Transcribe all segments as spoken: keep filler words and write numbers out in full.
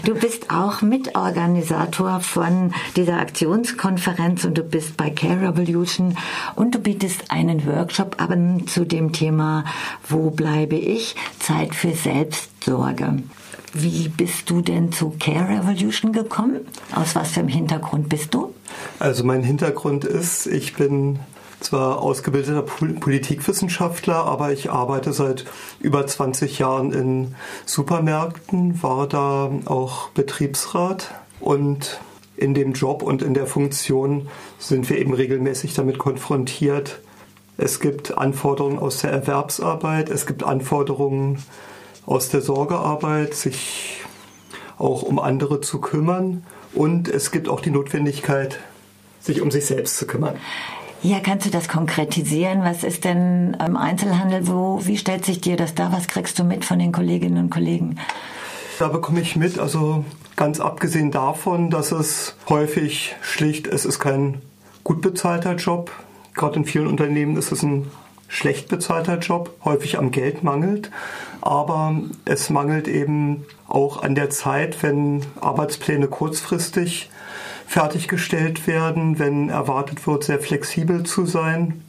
Du bist auch Mitorganisator von dieser Aktionskonferenz und du bist bei Care Revolution und du bietest einen Workshop an zu dem Thema Wo bleibe ich? Zeit für Selbstsorge. Wie bist du denn zu Care Revolution gekommen? Aus was für einem Hintergrund bist du? Also mein Hintergrund ist, ich bin zwar ausgebildeter Politikwissenschaftler, aber ich arbeite seit über zwanzig Jahren in Supermärkten, war da auch Betriebsrat und in dem Job und in der Funktion sind wir eben regelmäßig damit konfrontiert. Es gibt Anforderungen aus der Erwerbsarbeit, es gibt Anforderungen aus der Sorgearbeit, sich auch um andere zu kümmern und es gibt auch die Notwendigkeit, sich um sich selbst zu kümmern. Ja, kannst du das konkretisieren? Was ist denn im Einzelhandel? Wo, wie stellt sich dir das dar? Was kriegst du mit von den Kolleginnen und Kollegen? Da bekomme ich mit, also ganz abgesehen davon, dass es häufig schlicht, es ist kein gut bezahlter Job. Gerade in vielen Unternehmen ist es ein schlecht bezahlter Job, häufig am Geld mangelt. Aber es mangelt eben auch an der Zeit, wenn Arbeitspläne kurzfristig fertiggestellt werden, wenn erwartet wird, sehr flexibel zu sein.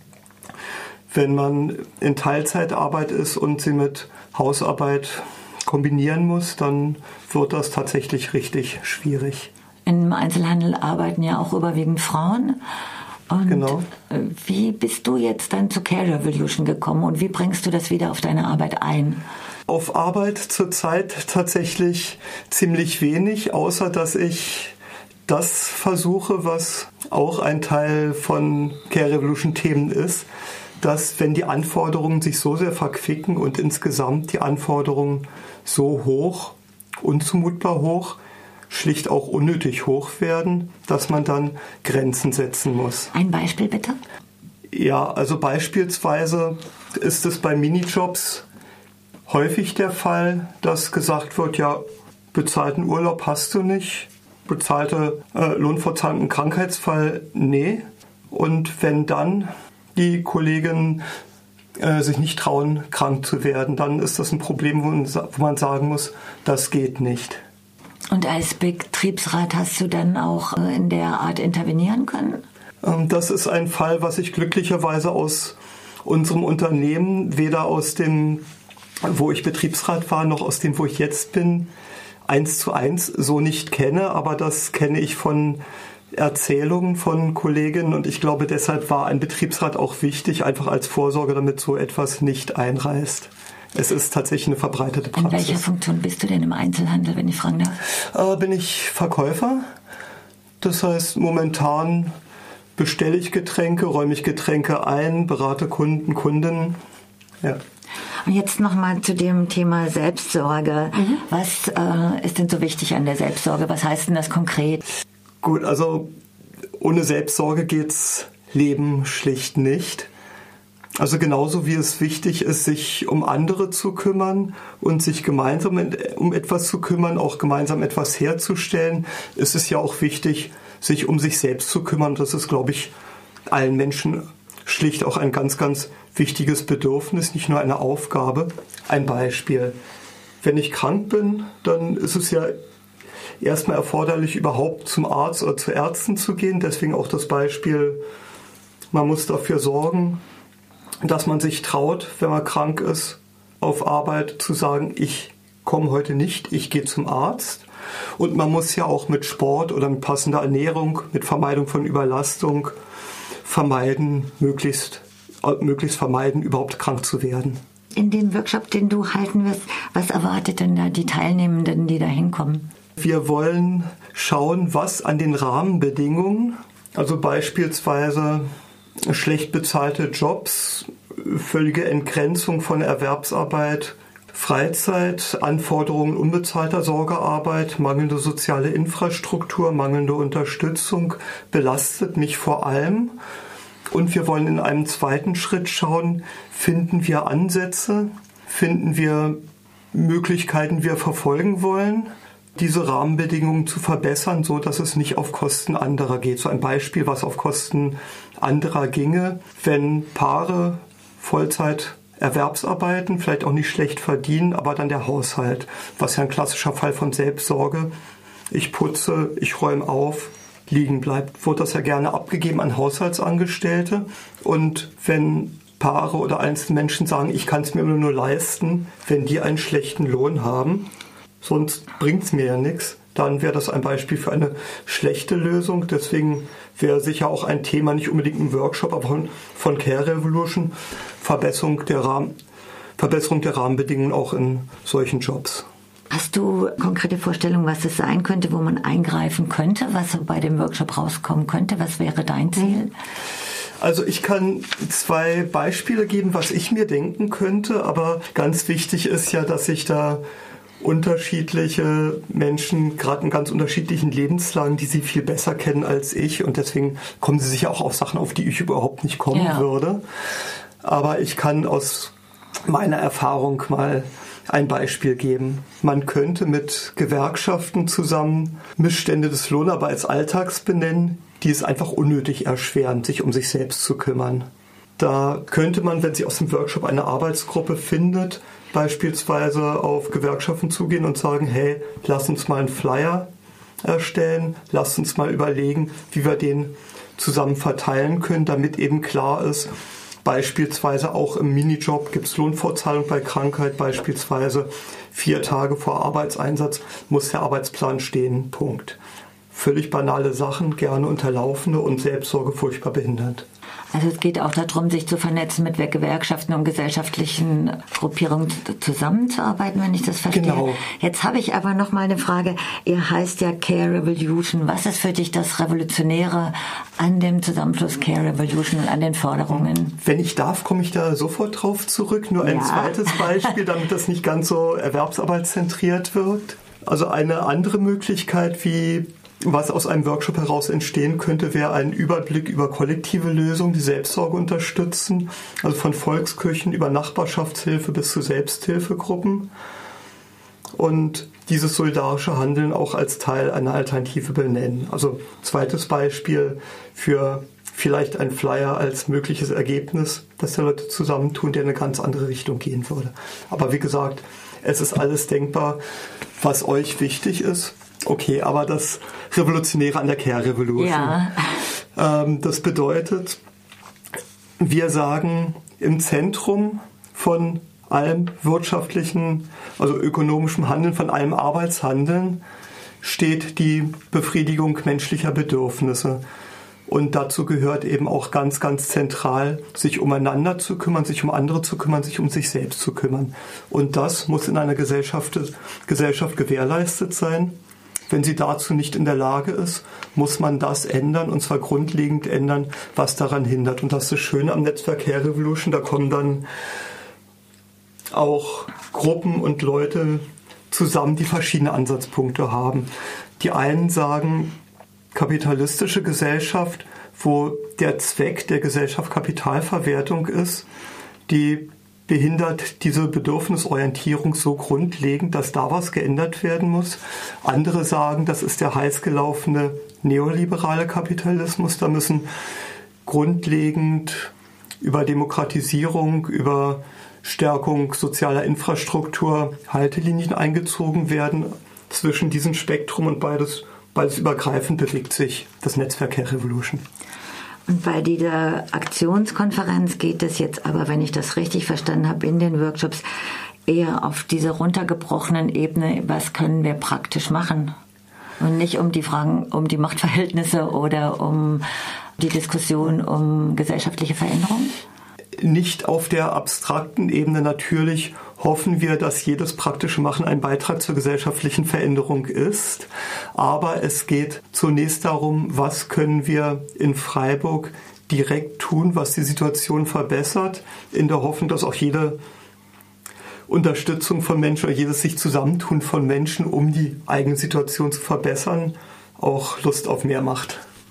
Wenn man in Teilzeitarbeit ist und sie mit Hausarbeit kombinieren muss, dann wird das tatsächlich richtig schwierig. Im Einzelhandel arbeiten ja auch überwiegend Frauen. Und genau. Wie bist du jetzt dann zu Care Revolution gekommen und wie bringst du das wieder auf deine Arbeit ein? Auf Arbeit zurzeit tatsächlich ziemlich wenig, außer dass ich das versuche, was auch ein Teil von Care Revolution Themen ist, dass wenn die Anforderungen sich so sehr verquicken und insgesamt die Anforderungen so hoch, unzumutbar hoch, schlicht auch unnötig hoch werden, dass man dann Grenzen setzen muss. Ein Beispiel bitte? Ja, also beispielsweise ist es bei Minijobs häufig der Fall, dass gesagt wird, ja, bezahlten Urlaub hast du nicht, bezahlte äh, Lohnfortzahlung im Krankheitsfall, nee. Und wenn dann die Kolleginnen äh, sich nicht trauen, krank zu werden, dann ist das ein Problem, wo man, wo man sagen muss, das geht nicht. Und als Betriebsrat hast du dann auch äh, in der Art intervenieren können? Ähm, das ist ein Fall, was ich glücklicherweise aus unserem Unternehmen, weder aus dem, wo ich Betriebsrat war, noch aus dem, wo ich jetzt bin, eins zu eins so nicht kenne, aber das kenne ich von Erzählungen von Kolleginnen und ich glaube, deshalb war ein Betriebsrat auch wichtig, einfach als Vorsorge, damit so etwas nicht einreißt. Es ist tatsächlich eine verbreitete Praxis. In welcher Funktion bist du denn im Einzelhandel, wenn ich fragen darf? Äh, bin ich Verkäufer. Das heißt, momentan bestelle ich Getränke, räume ich Getränke ein, berate Kunden, Kundinnen. Ja. Und jetzt nochmal zu dem Thema Selbstsorge. Mhm. Was äh, ist denn so wichtig an der Selbstsorge? Was heißt denn das konkret? Gut, also ohne Selbstsorge geht's Leben schlicht nicht. Also genauso wie es wichtig ist, sich um andere zu kümmern und sich gemeinsam um etwas zu kümmern, auch gemeinsam etwas herzustellen, ist es ja auch wichtig, sich um sich selbst zu kümmern. Das ist, glaube ich, allen Menschen schlicht auch ein ganz, ganz wichtiges Bedürfnis, nicht nur eine Aufgabe. Ein Beispiel. Wenn ich krank bin, dann ist es ja erstmal erforderlich, überhaupt zum Arzt oder zu Ärzten zu gehen. Deswegen auch das Beispiel, man muss dafür sorgen, dass man sich traut, wenn man krank ist, auf Arbeit zu sagen, ich komme heute nicht, ich gehe zum Arzt. Und man muss ja auch mit Sport oder mit passender Ernährung, mit Vermeidung von Überlastung vermeiden, möglichst, möglichst vermeiden, überhaupt krank zu werden. In dem Workshop, den du halten wirst, was erwartet denn da die Teilnehmenden, die da hinkommen? Wir wollen schauen, was an den Rahmenbedingungen, also beispielsweise schlecht bezahlte Jobs, völlige Entgrenzung von Erwerbsarbeit, Freizeit, Anforderungen unbezahlter Sorgearbeit, mangelnde soziale Infrastruktur, mangelnde Unterstützung belastet mich vor allem. Und wir wollen in einem zweiten Schritt schauen, finden wir Ansätze, finden wir Möglichkeiten, die wir verfolgen wollen, diese Rahmenbedingungen zu verbessern, so dass es nicht auf Kosten anderer geht. So ein Beispiel, was auf Kosten anderer ginge, wenn Paare Vollzeit Erwerbsarbeiten, vielleicht auch nicht schlecht verdienen, aber dann der Haushalt, was ja ein klassischer Fall von Selbstsorge. Ich putze, ich räume auf, liegen bleibt, wird das ja gerne abgegeben an Haushaltsangestellte. Und wenn Paare oder einzelne Menschen sagen, ich kann es mir nur, nur leisten, wenn die einen schlechten Lohn haben, sonst bringt es mir ja nichts, dann wäre das ein Beispiel für eine schlechte Lösung. Deswegen wäre sicher auch ein Thema, nicht unbedingt im Workshop, aber von, von Care Revolution, Verbesserung der, Rahmen, Verbesserung der Rahmenbedingungen auch in solchen Jobs. Hast du konkrete Vorstellungen, was es sein könnte, wo man eingreifen könnte, was bei dem Workshop rauskommen könnte? Was wäre dein Ziel? Also ich kann zwei Beispiele geben, was ich mir denken könnte, aber ganz wichtig ist ja, dass ich da unterschiedliche Menschen, gerade in ganz unterschiedlichen Lebenslagen, die sie viel besser kennen als ich, und deswegen kommen sie sicher auch auf Sachen, auf die ich überhaupt nicht kommen ja. würde. Aber ich kann aus meiner Erfahrung mal ein Beispiel geben. Man könnte mit Gewerkschaften zusammen Missstände des Lohnarbeitsalltags benennen, die es einfach unnötig erschweren, sich um sich selbst zu kümmern. Da könnte man, wenn sie aus dem Workshop eine Arbeitsgruppe findet, beispielsweise auf Gewerkschaften zugehen und sagen, hey, lass uns mal einen Flyer erstellen, lass uns mal überlegen, wie wir den zusammen verteilen können, damit eben klar ist, beispielsweise auch im Minijob gibt es Lohnfortzahlung bei Krankheit, beispielsweise vier Tage vor Arbeitseinsatz muss der Arbeitsplan stehen, Punkt. Völlig banale Sachen, gerne unterlaufene und Selbstsorge furchtbar behindert. Also es geht auch darum, sich zu vernetzen mit Gewerkschaften und gesellschaftlichen Gruppierungen zusammenzuarbeiten, wenn ich das verstehe. Genau. Jetzt habe ich aber noch mal eine Frage. Ihr heißt ja Care Revolution. Was ist für dich das Revolutionäre an dem Zusammenschluss Care Revolution und an den Forderungen? Wenn ich darf, komme ich da sofort drauf zurück. Nur ein ja. zweites Beispiel, damit das nicht ganz so erwerbsarbeitszentriert wirkt. Also eine andere Möglichkeit, wie was aus einem Workshop heraus entstehen könnte, wäre ein Überblick über kollektive Lösungen, die Selbstsorge unterstützen, also von Volksküchen über Nachbarschaftshilfe bis zu Selbsthilfegruppen. Und dieses solidarische Handeln auch als Teil einer Alternative benennen. Also zweites Beispiel für vielleicht ein Flyer als mögliches Ergebnis, dass die Leute zusammentun, der in eine ganz andere Richtung gehen würde. Aber wie gesagt, es ist alles denkbar, was euch wichtig ist. Okay, aber das Revolutionäre an der Care Revolution. Ja. Ähm, das bedeutet, wir sagen, im Zentrum von allem wirtschaftlichen, also ökonomischem Handeln, von allem Arbeitshandeln steht die Befriedigung menschlicher Bedürfnisse. Und dazu gehört eben auch ganz, ganz zentral, sich umeinander zu kümmern, sich um andere zu kümmern, sich um sich selbst zu kümmern. Und das muss in einer Gesellschaft, Gesellschaft gewährleistet sein. Wenn sie dazu nicht in der Lage ist, muss man das ändern, und zwar grundlegend ändern, was daran hindert. Und das ist das Schöne am Netzwerk Care Revolution, da kommen dann auch Gruppen und Leute zusammen, die verschiedene Ansatzpunkte haben. Die einen sagen, kapitalistische Gesellschaft, wo der Zweck der Gesellschaft Kapitalverwertung ist, die behindert diese Bedürfnisorientierung so grundlegend, dass da was geändert werden muss. Andere sagen, das ist der heißgelaufene neoliberale Kapitalismus. Da müssen grundlegend über Demokratisierung, über Stärkung sozialer Infrastruktur Haltelinien eingezogen werden. Zwischen diesem Spektrum und beides, beides übergreifend bewegt sich das Netzwerk Care Revolution. Und bei dieser Aktionskonferenz geht es jetzt aber, wenn ich das richtig verstanden habe, in den Workshops eher auf diese runtergebrochenen Ebene, was können wir praktisch machen? Und nicht um die Fragen, um die Machtverhältnisse oder um die Diskussion um gesellschaftliche Veränderung? Nicht auf der abstrakten Ebene. Natürlich hoffen wir, dass jedes praktische Machen ein Beitrag zur gesellschaftlichen Veränderung ist. Aber es geht zunächst darum, was können wir in Freiburg direkt tun, was die Situation verbessert, in der Hoffnung, dass auch jede Unterstützung von Menschen oder jedes sich Zusammentun von Menschen, um die eigene Situation zu verbessern, auch Lust auf mehr macht.